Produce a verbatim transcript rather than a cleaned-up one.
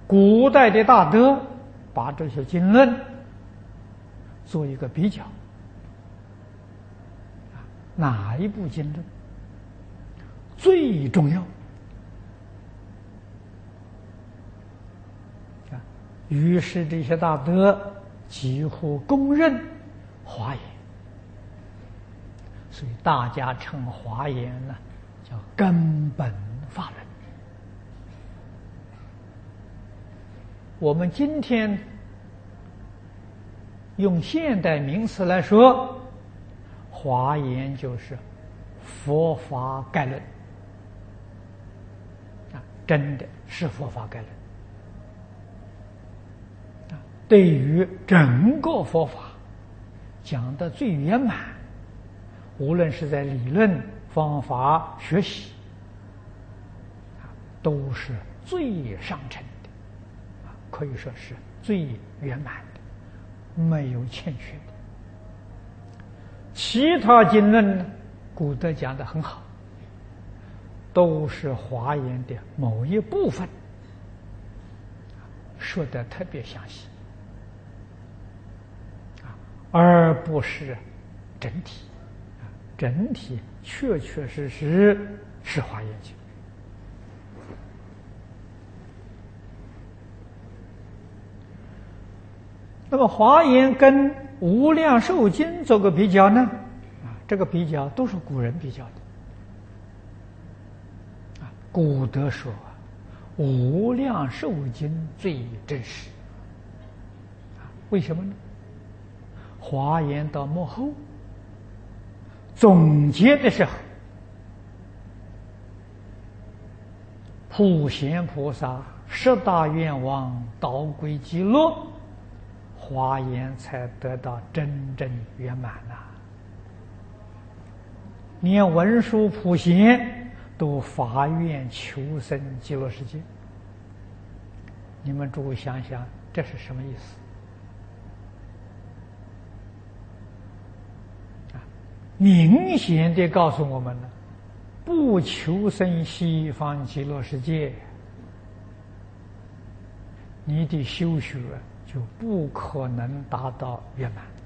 古代的大德把这些经论做一个比较，哪一部经论最重要？于是这些大德几乎公认华严，所以大家称华严呢叫根本法门。我们今天用现代名词来说，华严就是佛法概论啊，真的是佛法概论。对于整个佛法讲得最圆满，无论是在理论方法学习，都是最上乘的，可以说是最圆满的，没有欠缺的。其他经论呢，古德讲得很好，都是华严的某一部分，说得特别详细，而不是整体。整体确确实实是华严经。那么华严跟无量寿经做个比较呢？啊，这个比较都是古人比较的。啊，古德说啊，无量寿经最真实。啊，为什么呢？华严到末后总结的时候，普贤菩萨十大愿望导归极乐，华严才得到真正圆满呐、啊。连文殊普贤都发愿求生极乐世界，你们诸位想想，这是什么意思？明显地告诉我们了，不求生西方极乐世界，你的修学就不可能达到圆满。